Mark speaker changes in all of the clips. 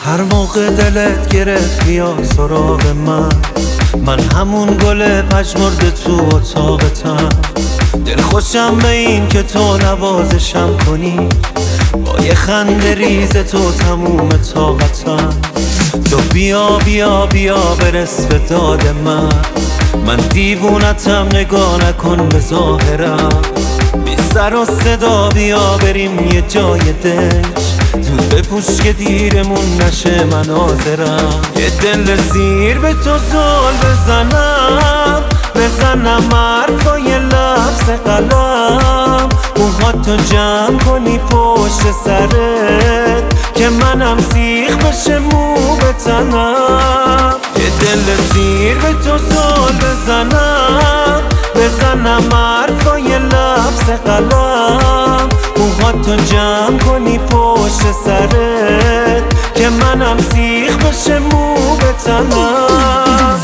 Speaker 1: هر موقع دلت گرفت بیا سراغ من همون گل پژمرده تو اتاقتم. دل خوشم به این که تو نوازشم کنی، با یه خنده ریز تو تموم طاقتم. تو بیا بیا بیا برس به داد من دیوونتم، نگاه نکن به ظاهرم. بی سر و صدا بیا بریم یه جای دنج، زود بپوش که دیرمون نشه مناظرم. یه دل زیر به تو زل بزنم حرفای لفظ قلم. موهاتو جمع کنی پشت سرت که منم سیخ بشه مو به تنم. یه دل زیر به تو زل بزنم حرفای لفظ قلم. موهاتو جمع کنی پشت سرت که منم سیخ بشه مو به تنم.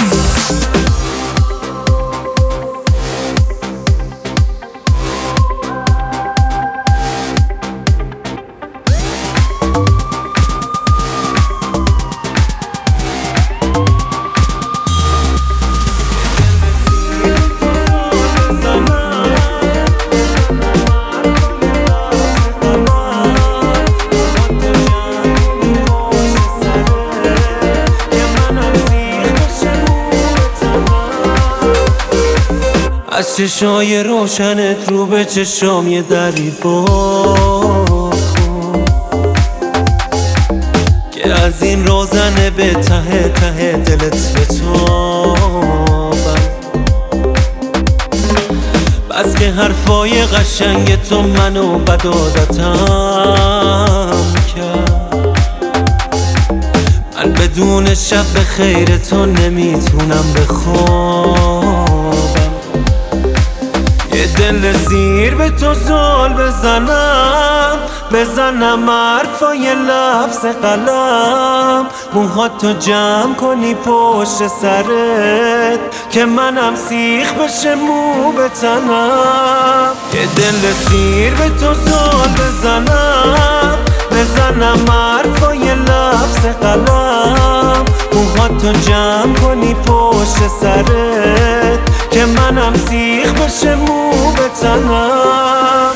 Speaker 1: از چشای روشنت رو به چشام یه دری کن که از این روزنه به ته ته دلت بتابم. بس که حرفای قشنگ تو منو بد عادتم کرد. من بدون شب به خیر تو نمیتونم بخوابم. یه دل زیر به تو زل بزنم حرفای لفظ قلم. موهاتو جمع کنی پشت سرت که منم سیخ بشه مو به تنم. یه دل زیر به تو زل بزنم حرفای لفظ قلم. موهاتو جمع کنی پشت سرت که منم سیخ بشه مو به تنم.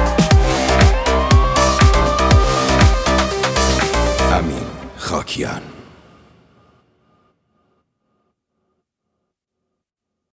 Speaker 2: امین خاکیان.